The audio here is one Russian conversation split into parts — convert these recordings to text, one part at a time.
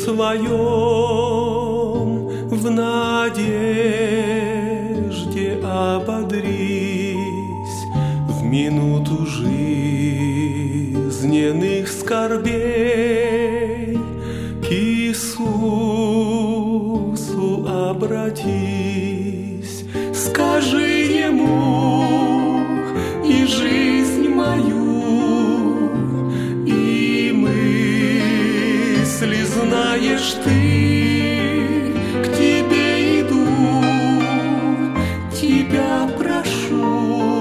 своем в надежде ободрись в минуту жизненных скорбей. К Иисусу обратись, скажи Ему и жизнь мою, и мысли знаешь ты, к Тебе иду, Тебя прошу,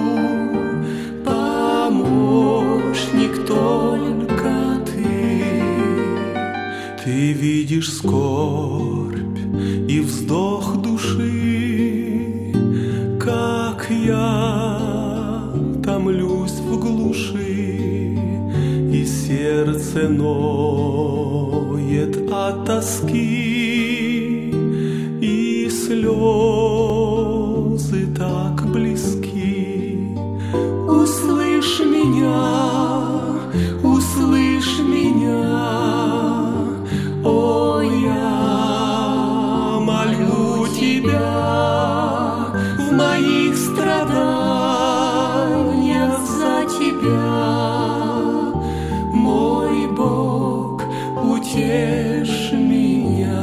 помощник только Ты. Ты видишь скорбь и вздох души, как я томлюсь в глуши, и сердце ноет от тоски, и слезы так близки. Услышь меня, услышь меня, о, я молю Тебя в моих страданиях за Тебя, мой Бог, утешь меня.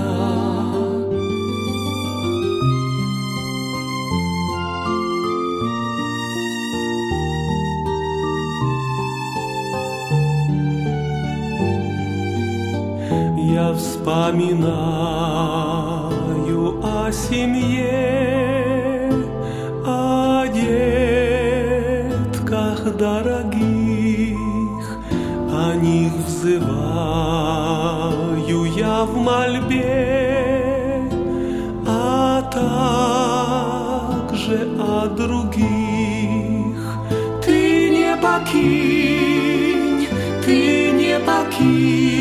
Я вспоминаю о семье, о детках дорогих, о них взываю я в мольбе, а также о других. Ты не покинь, ты не покинь